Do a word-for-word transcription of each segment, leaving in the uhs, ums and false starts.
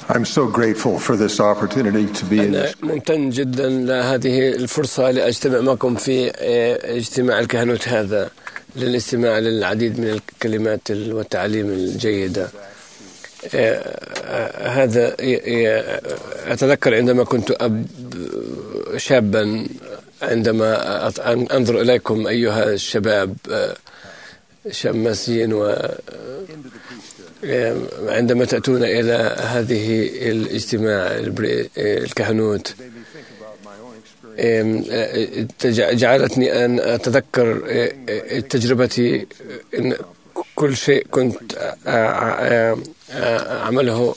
I'm so grateful for this opportunity to be in أنا this. ممتن جدا لهذه الفرصة لأجتمع معكم في اجتماع الكهنوت هذا للاستماع للعديد من الكلمات والتعليم الجيدة. هذا أتذكر عندما كنت أب شابا عندما أنظر إليكم أيها الشباب شماسين، وعندما تأتون إلى هذه الاجتماع الكهنوت جعلتني أن أتذكر تجربتي إن كل شيء كنت أعمله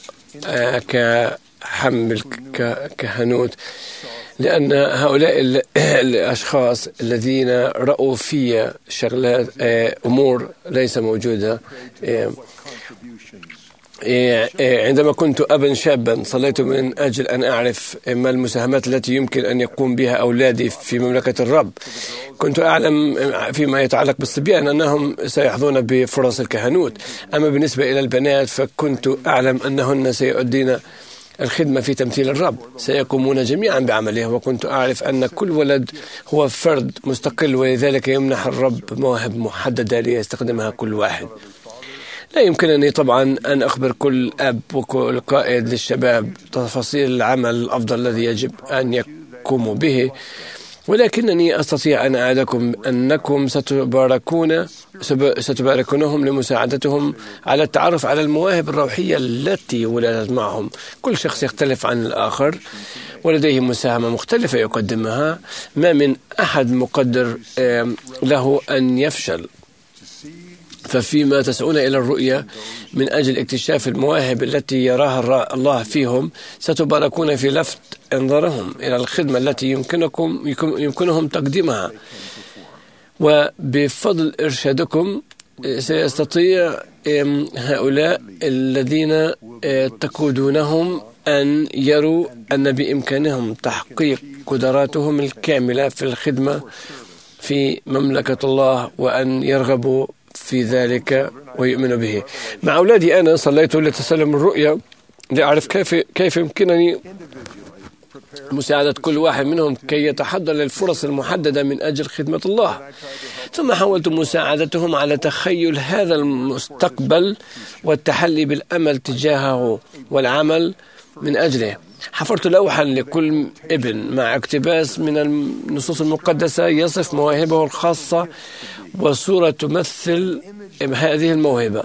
كحمل كهنوت، لأن هؤلاء الأشخاص الذين رأوا في شغلات أمور ليس موجودة. عندما كنت أبا شابا صليت من أجل أن أعرف ما المساهمات التي يمكن أن يقوم بها أولادي في مملكة الرب. كنت أعلم فيما يتعلق بالصبيان أنهم سيحظون بفرص الكهنوت، أما بالنسبة إلى البنات فكنت أعلم أنهن سيؤدين الخدمة في تمثيل الرب، سيقومون جميعا بعملها، وكنت أعرف أن كل ولد هو فرد مستقل، ولذلك يمنح الرب مواهب محددة ليستخدمها كل واحد. لا يمكنني طبعا أن أخبر كل أب وكل قائد للشباب تفاصيل العمل الأفضل الذي يجب أن يقوموا به، ولكنني أستطيع أن أعدكم أنكم ستباركون ستباركونهم لمساعدتهم على التعرف على المواهب الروحية التي ولدت معهم. كل شخص يختلف عن الآخر ولديه مساهمة مختلفة يقدمها، ما من أحد مقدر له أن يفشل. ففيما تسعون إلى الرؤية من أجل اكتشاف المواهب التي يراها الله فيهم، ستباركون في لفت انظارهم إلى الخدمة التي يمكنكم يمكنهم تقديمها، وبفضل إرشادكم سيستطيع هؤلاء الذين تقودونهم أن يروا أن بإمكانهم تحقيق قدراتهم الكاملة في الخدمة في مملكة الله، وأن يرغبوا في ذلك ويؤمنوا به. مع أولادي أنا صليت لتسلم الرؤية لأعرف كيف كيف يمكنني مساعدة كل واحد منهم كي يتحضر للفرص المحددة من أجل خدمة الله، ثم حاولت مساعدتهم على تخيل هذا المستقبل والتحلي بالأمل تجاهه والعمل من أجله. حفرت لوحا لكل ابن مع اقتباس من النصوص المقدسة يصف مواهبه الخاصة وصورة تمثل هذه الموهبة،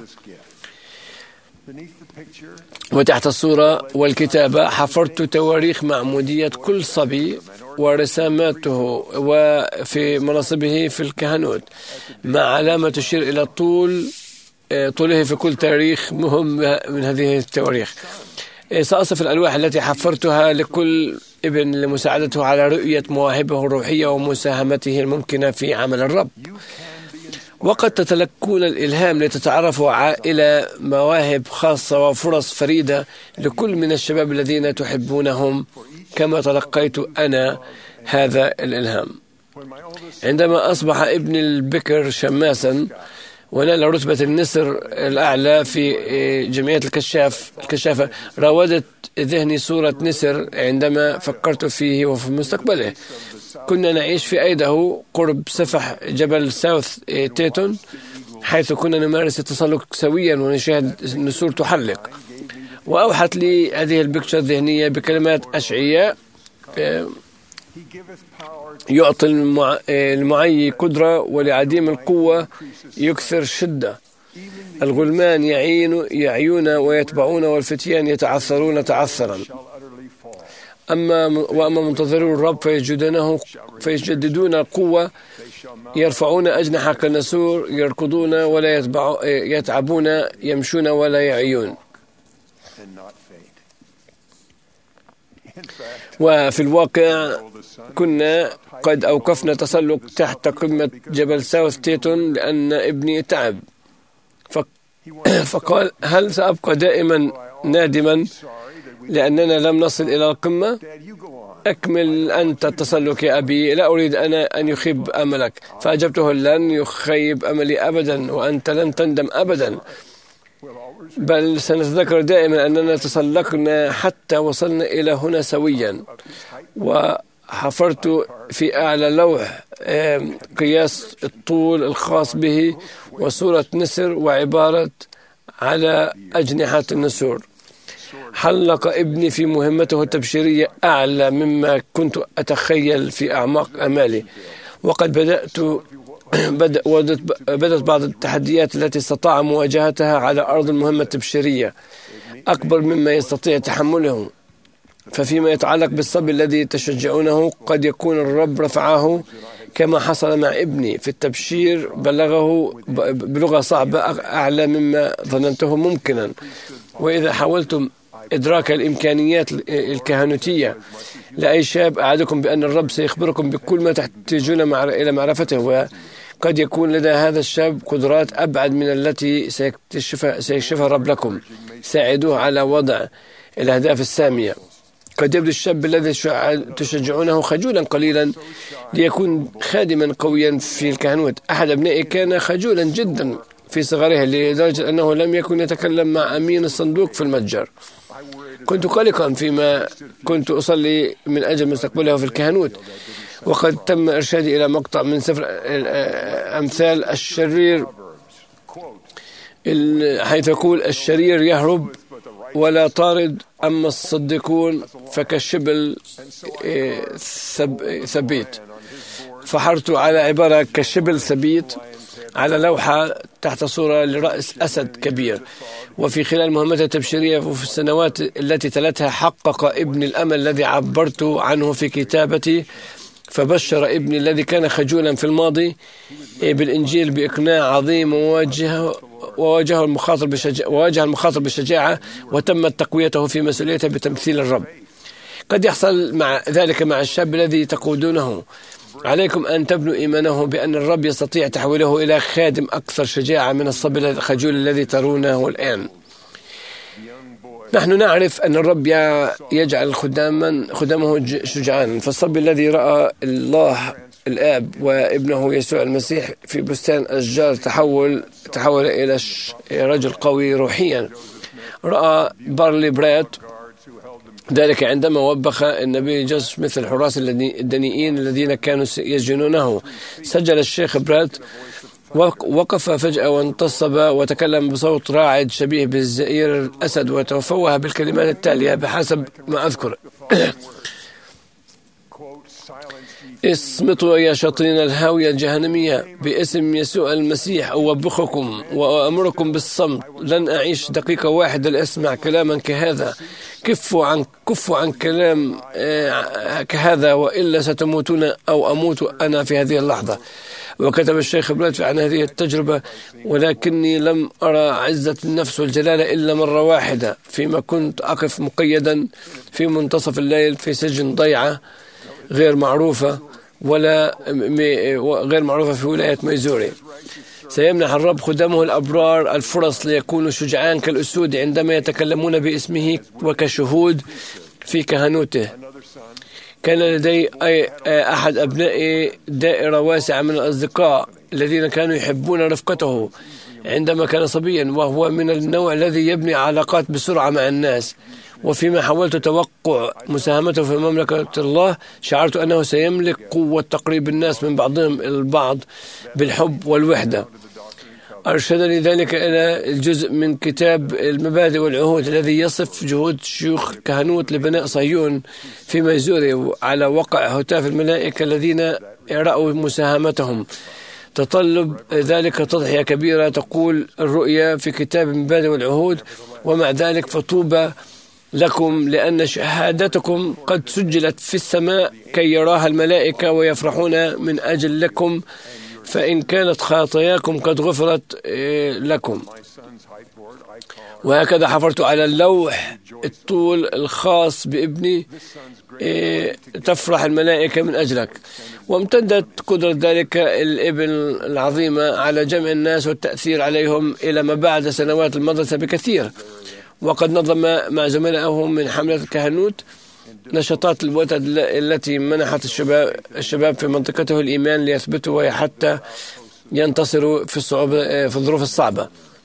وتحت الصورة والكتابة حفرت تواريخ معمودية كل صبي ورساماته وفي مناصبه في الكهنوت مع علامة تشير إلى طول طوله في كل تاريخ مهم من هذه التواريخ. سأصف الألواح التي حفرتها لكل ابن لمساعدته على رؤية مواهبه الروحية ومساهمته الممكنة في عمل الرب. وقد تتلقون الإلهام لتتعرفوا إلى مواهب خاصة وفرص فريدة لكل من الشباب الذين تحبونهم كما تلقيت أنا هذا الإلهام. عندما أصبح ابن البكر شماسا ونال رتبة النسر الأعلى في جمعية الكشاف الكشافة، راودت ذهني صورة نسر عندما فكرت فيه وفي مستقبله. كنا نعيش في أيدهو قرب سفح جبل ساوث تيتون، حيث كنا نمارس التسلق سويا ونشاهد النسور تحلق، وأوحت لي هذه البكتشر الذهنية بكلمات أشعياء: يعطي المعي قدرة ولعديم القوة يكثر شدة، الغلمان يعين يعيون ويتبعون والفتيان يتعثرون تعثرا، أما وأما منتظرو الرب فيجدونه فيجددون القوة، يرفعون أجنحة كالنسور، يركضون ولا يتعبون، يمشون ولا يعيون. وفي الواقع كنا قد أوقفنا تسلق تحت قمة جبل ساوث تيتون لأن ابني تعب، فقال: هل سأبقى دائما نادما لأننا لم نصل إلى القمة؟ أكمل أنت التسلق يا أبي، لا أريد أنا أن يخيب أملك. فأجبته: لن يخيب أملي أبدا، وأنت لن تندم أبدا. بل سنتذكر دائما أننا تسلقنا حتى وصلنا إلى هنا سويا، وحفرت في أعلى لوح قياس الطول الخاص به وصورة نسر وعبارة على أجنحة النسور. حلق ابني في مهمته التبشيرية أعلى مما كنت أتخيل في أعماق أمالي، وقد بدأت بدأت بعض التحديات التي استطاع مواجهتها على أرض المهمة التبشيرية أكبر مما يستطيع تحمله. ففيما يتعلق بالصبي الذي تشجعونه، قد يكون الرب رفعه كما حصل مع ابني في التبشير، بلغه بلغة صعبة أعلى مما ظننته ممكنا. وإذا حاولتم إدراك الإمكانيات الكهنوتية لأي شاب، أعدكم بأن الرب سيخبركم بكل ما تحتاجون مع إلى معرفته، وقد يكون لدى هذا الشاب قدرات أبعد من التي سيكتشفها سيكشفها الرب لكم. ساعدوه على وضع الأهداف السامية. قد يبدو الشاب الذي تشجعونه خجولا قليلا ليكون خادما قويا في الكهنوت. أحد أبنائي كان خجولا جدا في صغره لدرجة أنه لم يكن يتكلم مع أمين الصندوق في المتجر. كنت قلقا فيما كنت أصلي من أجل مستقبله في الكهنوت، وقد تم إرشادي إلى مقطع من سفر أمثال الشرير، حيث يقول: الشرير يهرب ولا طارد، أما الصديقون فكالشبل ثبيت. فحرت على عبارة كالشبل ثبيت على لوحة تحت صورة لرأس أسد كبير. وفي خلال مهمته التبشيرية وفي السنوات التي تلتها، حقق ابني الأمل الذي عبرت عنه في كتابتي. فبشر ابني الذي كان خجولا في الماضي بالإنجيل بإقناع عظيم، وواجهه وواجه المخاطر بشجاعة وواجه المخاطر بشجاعة، وتمت تقويته في مسؤوليته بتمثيل الرب. قد يحصل مع ذلك مع الشاب الذي تقودونه. عليكم أن تبنوا إيمانه بأن الرب يستطيع تحويله إلى خادم أكثر شجاعة من الصبي الخجول الذي ترونه الآن. نحن نعرف أن الرب يجعل خداما خدامه شجعان. فالصبي الذي رأى الله الآب وابنه يسوع المسيح في بستان أشجار تحول تحول إلى رجل قوي روحيا. رأى بارلي برات ذلك عندما وبخ النبي جوزيف مثل الحراس الدنيئين الذين كانوا يسجنونه. سجل الشيخ برات، وقف فجأة وانتصب وتكلم بصوت راعد شبيه بالزئير الأسد، وتفوه بالكلمات التالية بحسب ما أذكر: اصمتوا يا شاطرين الهاوية الجهنمية، باسم يسوع المسيح أوبخكم وأمركم بالصمت. لن أعيش دقيقة واحدة لأسمع كلاما كهذا. كفوا عن كفوا عن كلام كهذا، وإلا ستموتون أو أموت أنا في هذه اللحظة. وكتب الشيخ برات عن هذه التجربة: ولكني لم أرى عزة النفس والجلالة إلا مرة واحدة، فيما كنت أقف مقيدا في منتصف الليل في سجن ضيعة غير معروفة ولا غير معروفة في ولاية ميزوري. سيمنح الرب خدامه الأبرار الفرص ليكونوا شجعان كالأسود عندما يتكلمون باسمه وكشهود في كهنوته. كان لدي أي أحد أبنائي دائرة واسعة من الأصدقاء الذين كانوا يحبون رفقته عندما كان صبيا، وهو من النوع الذي يبني علاقات بسرعة مع الناس. وفيما حاولت توقع مساهمته في مملكة الله، شعرت أنه سيملك قوة تقريب الناس من بعضهم البعض بالحب والوحدة. أرشدني ذلك إلى الجزء من كتاب المبادئ والعهود الذي يصف جهود شيوخ كهنوت لبناء صهيون في ميزوري على وقع هتاف الملائكة الذين رأوا مساهمتهم. تطلب ذلك تضحية كبيرة، تقول الرؤيا في كتاب المبادئ والعهود. ومع ذلك فطوبى لكم، لأن شهادتكم قد سجلت في السماء كي يراها الملائكة ويفرحون من أجل لكم، فإن كانت خطاياكم قد غفرت لكم. وهكذا حفرت على اللوح الطول الخاص بابني: تفرح الملائكة من أجلك. وامتدت قدرة ذلك الابن العظيمة على جمع الناس والتأثير عليهم إلى ما بعد سنوات المدرسة بكثير. وقد نظم مع زملائه من حملة الكهنوت نشاطات الوتد التي منحت الشباب الشباب في منطقته الإيمان ليثبتوا وحتى ينتصروا في الصعوبة في الظروف الصعبة.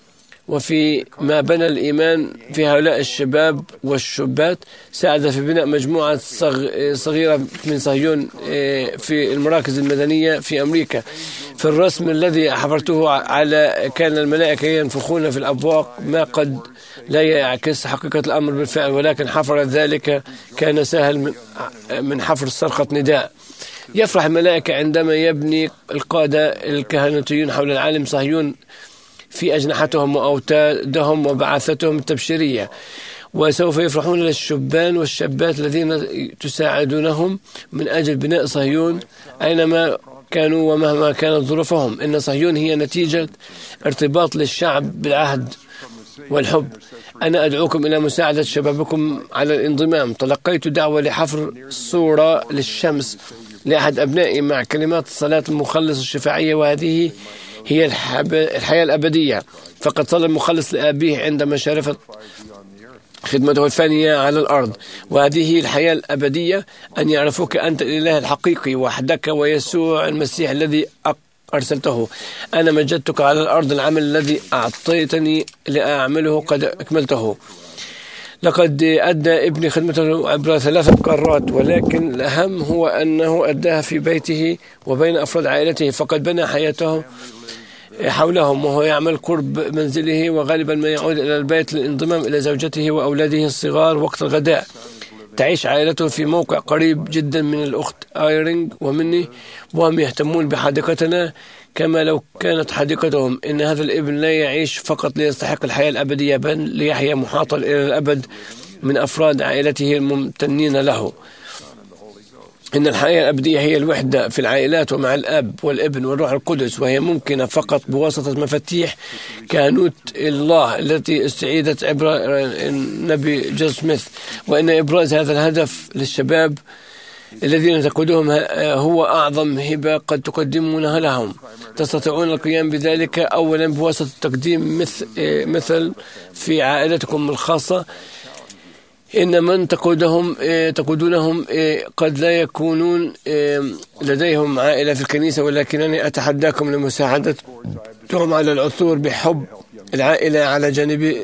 وفي ما بنى الإيمان في هؤلاء الشباب والشابات. ساعد في بناء مجموعة صغيرة من صهيون في المراكز المدنية في أمريكا. في الرسم الذي حفرته على كان الملائكة ينفخون في الأبواق، ما قد لا يعكس حقيقة الأمر بالفعل، ولكن حفر ذلك كان سهل من حفر صرخة نداء. يفرح الملائكة عندما يبني القادة الكهنوتيون حول العالم صهيون في أجنحتهم وأوتادهم وبعثتهم التبشيرية، وسوف يفرحون للشبان والشابات الذين تساعدونهم من أجل بناء صهيون أينما كانوا ومهما كانت ظروفهم. إن صهيون هي نتيجة ارتباط للشعب بالعهد والحب. أنا أدعوكم إلى مساعدة شبابكم على الانضمام. تلقيت دعوة لحفر صورة للشمس لأحد أبنائي مع كلمات الصلاة المخلص الشفاعية، وهذه هي الحياة الأبدية. فقد صلى المخلص لأبيه عندما شارفت خدمته الفانية على الأرض، وهذه هي الحياة الأبدية، أن يعرفوك أنت الإله الحقيقي وحدك ويسوع المسيح الذي أرسلته. أنا مجدتك على الأرض، العمل الذي أعطيتني لأعمله قد أكملته. لقد أدى ابني خدمته عبر ثلاث قارات، ولكن الأهم هو أنه أداها في بيته وبين أفراد عائلته. فقد بنى حياته حولهم وهو يعمل قرب منزله، وغالبا ما يعود إلى البيت للانضمام إلى زوجته وأولاده الصغار وقت الغداء. تعيش عائلته في موقع قريب جدا من الأخت آيرينج ومني، وهم يهتمون بحديقتنا كما لو كانت حديقتهم. إن هذا الابن لا يعيش فقط ليستحق الحياة الأبدية، بل ليحيا محاطا إلى الأبد من أفراد عائلته الممتنين له. إن الحياة الأبدية هي الوحدة في العائلات ومع الأب والابن والروح القدس، وهي ممكنة فقط بواسطة مفاتيح كهنوت الله التي استعيدت عبر النبي جو سميث. وإن إبراز هذا الهدف للشباب الذين تقودهم هو أعظم هبة قد تقدمونها لهم. تستطيعون القيام بذلك أولا بواسطة تقديم مثل, مثل في عائلتكم الخاصة. إن من تقودهم تقودونهم قد لا يكونون لديهم عائلة في الكنيسة، ولكنني أتحداكم لمساعدتهم على العثور بحب العائلة على جانب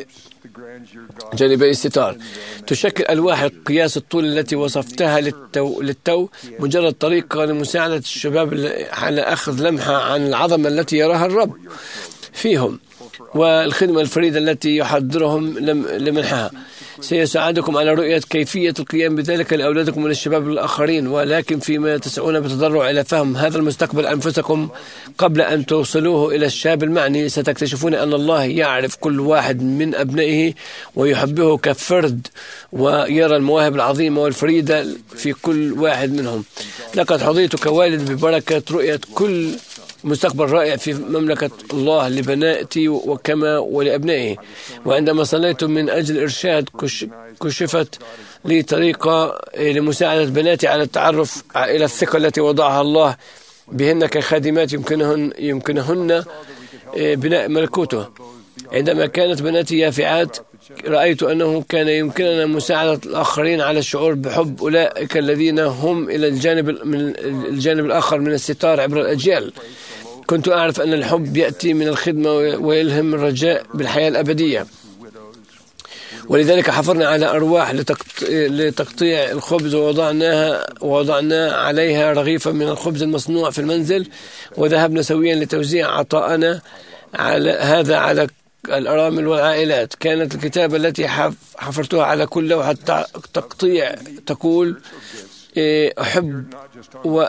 جانبي الستار. تشكل ألواح قياس الطول التي وصفتها للتو, للتو مجرد طريقة لمساعدة الشباب على أخذ لمحة عن العظمة التي يراها الرب فيهم والخدمة الفريدة التي يحضرهم لمنحها. سيساعدكم على رؤية كيفية القيام بذلك لأولادكم وللشباب الآخرين، ولكن فيما تسعون بتضرع إلى فهم هذا المستقبل أنفسكم قبل أن توصلوه إلى الشاب المعني، ستكتشفون أن الله يعرف كل واحد من أبنائه ويحبه كفرد، ويرى المواهب العظيمة والفريدة في كل واحد منهم. لقد حظيت كوالد ببركة رؤية كل مستقبل رائع في مملكة الله لبناتي وكما ولأبنائه. وعندما صليت من أجل إرشاد كشفت لي طريقة لمساعدة بناتي على التعرف إلى الثقة التي وضعها الله بهن كخادمات يمكنهن, يمكنهن بناء ملكوته. عندما كانت بناتي يافعات رأيت أنه كان يمكننا مساعدة الآخرين على الشعور بحب أولئك الذين هم إلى الجانب من الجانب الآخر من الستار عبر الأجيال. كنت أعرف أن الحب يأتي من الخدمة ويلهم الرجاء بالحياة الأبدية، ولذلك حفرنا على أرواح لتقطيع الخبز ووضعناها ووضعنا عليها رغيفا من الخبز المصنوع في المنزل، وذهبنا سويا لتوزيع عطاءنا على هذا على الأرامل والعائلات. كانت الكتابة التي حفرتها على كل لوحة تقطيع تقول أحب و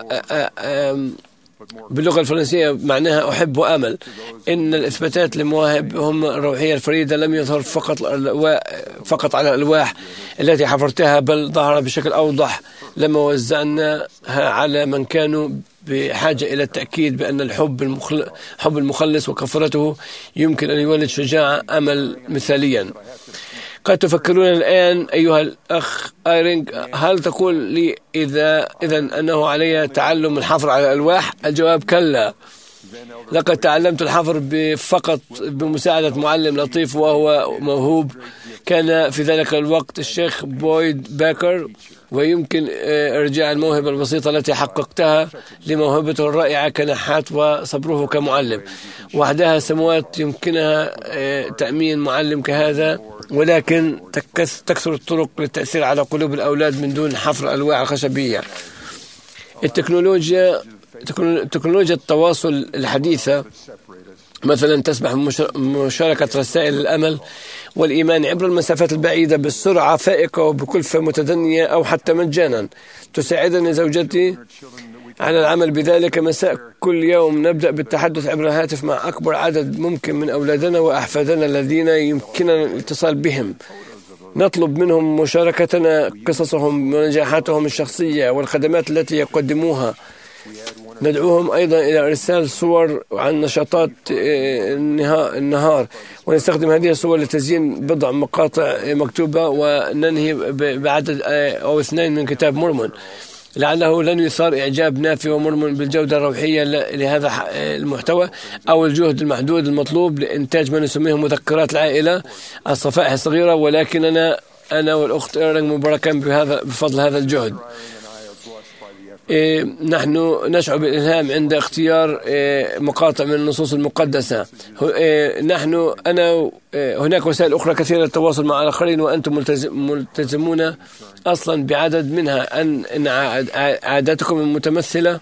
باللغة الفرنسية معناها أحب وأمل. إن الإثباتات لمواهبهم الروحية الفريدة لم يظهر فقط فقط على الألواح التي حفرتها، بل ظهر بشكل أوضح لما وزعناها على من كانوا بحاجة إلى التأكيد بأن الحب المخل... حب المخلص وكفرته يمكن أن يولد شجاعة أمل مثاليا. قد تفكرون الآن أيها الأخ آيرينج، هل تقول لي إذا إذن أنه علي تعلم الحفر على الألواح؟ الجواب كلا. لقد تعلمت الحفر فقط بمساعدة معلم لطيف وهو موهوب كان في ذلك الوقت الشيخ بويد باكر، ويمكن إرجاع الموهبة البسيطة التي حققتها لموهبته الرائعة كنحات وصبره كمعلم. وحدها سنوات يمكنها تأمين معلم كهذا، ولكن تكثر الطرق للتأثير على قلوب الأولاد من دون حفر الألواح الخشبية. التكنولوجيا تكنولوجيا التواصل الحديثة مثلا تسمح بمشاركة رسائل الأمل والإيمان عبر المسافات البعيدة بسرعة فائقة وبكلفة متدنية أو حتى مجانا. تساعدني زوجتي على العمل بذلك. مساء كل يوم نبدأ بالتحدث عبر الهاتف مع أكبر عدد ممكن من أولادنا وأحفادنا الذين يمكننا الاتصال بهم. نطلب منهم مشاركتنا قصصهم ونجاحاتهم الشخصية والخدمات التي يقدموها. ندعوهم أيضا إلى إرسال صور عن نشاطات النهار، ونستخدم هذه الصور لتزيين بضع مقاطع مكتوبة، وننهي بعدد أو اثنين من كتاب مورمون، لعله لن يثار إعجاب نافي ومرمن بالجودة الروحية لهذا المحتوى أو الجهد المحدود المطلوب لإنتاج ما نسميه مذكرات العائلة الصفائح الصغيرة. ولكننا أنا والأخت إيرينغ مباركان بهذا بفضل هذا الجهد. إيه نحن نشعر بالإلهام عند اختيار إيه مقاطع من النصوص المقدسة. إيه نحن أنا إيه هناك وسائل أخرى كثيرة للتواصل مع الآخرين، وأنتم ملتزم ملتزمون أصلا بعدد منها. أن إن عاداتكم المتمثلة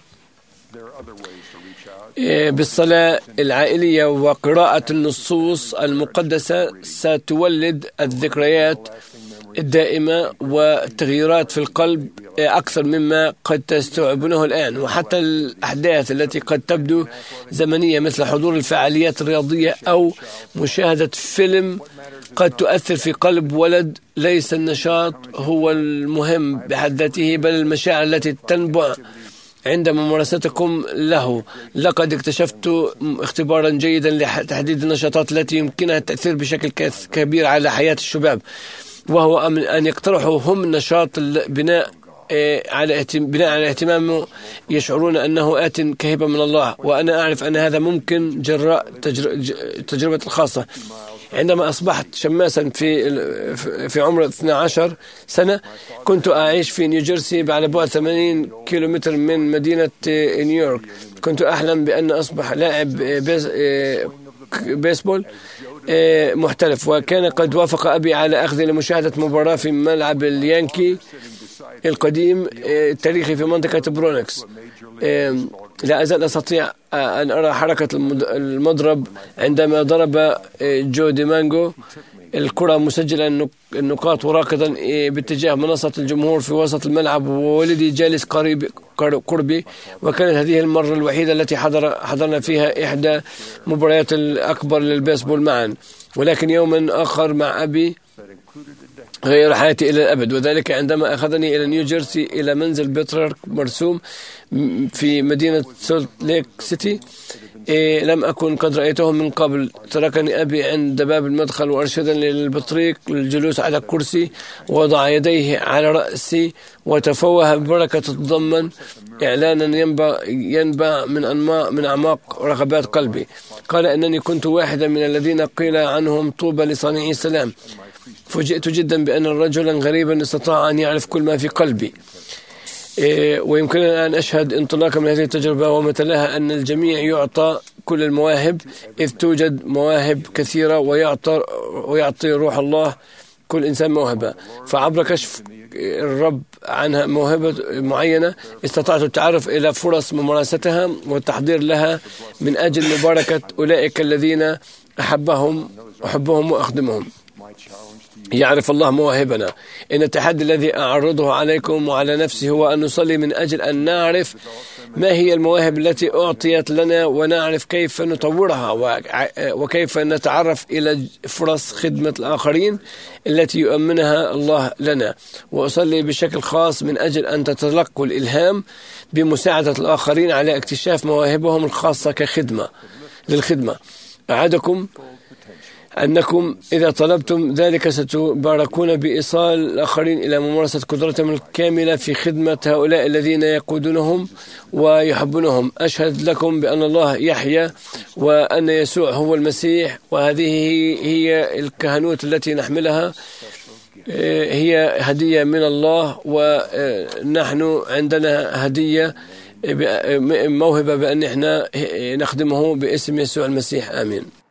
إيه بالصلاة العائلية وقراءة النصوص المقدسة ستولد الذكريات الدائمة والتغييرات في القلب أكثر مما قد تستوعبونه الآن. وحتى الأحداث التي قد تبدو زمنية مثل حضور الفعاليات الرياضية أو مشاهدة فيلم قد تؤثر في قلب ولد. ليس النشاط هو المهم بحد ذاته، بل المشاعر التي تنبع عند ممارستكم له. لقد اكتشفت اختبارا جيدا لتحديد النشاطات التي يمكنها التأثير بشكل كبير على حياة الشباب، وهو أن يقترحوا هم نشاط البناء على بناء على اهتمامه يشعرون أنه آت كهبة من الله. وأنا أعرف أن هذا ممكن جراء تجربة الخاصة. عندما أصبحت شماسا في في عمر اثنتي عشرة سنة، كنت أعيش في نيوجيرسي على بعد ثمانين كيلومتر من مدينة نيويورك. كنت أحلم بأن أصبح لاعب بيس بيسبول محترف، وكان قد وافق أبي على أخذي لمشاهدة مباراة في ملعب اليانكي القديم التاريخي في منطقة برونكس. لا أزال أستطيع أن أرى حركة المضرب عندما ضرب جو ديمانجو الكرة مسجلا النقاط وراكضا باتجاه منصة الجمهور في وسط الملعب، وولدي جالس قريب قربي. وكانت هذه المرة الوحيدة التي حضر حضرنا فيها إحدى مباريات الأكبر للبيسبول معا. ولكن يوما آخر مع أبي غير حياتي إلى الأبد، وذلك عندما أخذني إلى نيوجيرسي إلى منزل بيترارك مرسوم في مدينة سولت ليك سيتي. إيه لم أكن قد رأيته من قبل. تركني أبي عند باب المدخل وأرشدني للبطريق للجلوس على الكرسي، ووضع يديه على رأسي وتفوه ببركة تتضمن إعلانا ينبع, ينبع من, أنماء من أعماق رغبات قلبي. قال أنني كنت واحدا من الذين قيل عنهم طوبى لصانعي السلام. فوجئت جدا بأن رجلا غريبا استطاع أن يعرف كل ما في قلبي. إيه ويمكننا أن أشهد انطلاقا من هذه التجربة ومثلها أن الجميع يعطى كل المواهب، إذ توجد مواهب كثيرة ويعطى ويعطي روح الله كل إنسان موهبة. فعبر كشف الرب عنها موهبة معينة استطعت التعرف إلى فرص ممارستها والتحضير لها من أجل مباركة أولئك الذين أحبهم أحبهم وأخدمهم. يعرف الله مواهبنا. إن التحدي الذي أعرضه عليكم وعلى نفسي هو أن نصلي من أجل أن نعرف ما هي المواهب التي أعطيت لنا، ونعرف كيف نطورها وكيف نتعرف إلى فرص خدمة الآخرين التي يؤمنها الله لنا. وأصلي بشكل خاص من أجل أن تتلقوا الإلهام بمساعدة الآخرين على اكتشاف مواهبهم الخاصة كخدمة للخدمة. أعدكم أنكم إذا طلبتم ذلك ستباركون بإيصال الآخرين إلى ممارسة قدرتهم الكاملة في خدمة هؤلاء الذين يقودونهم ويحبونهم. أشهد لكم بأن الله يحيى وأن يسوع هو المسيح، وهذه هي الكهنوت التي نحملها، هي هدية من الله، ونحن عندنا هدية موهبة بأن احنا نخدمه باسم يسوع المسيح. آمين.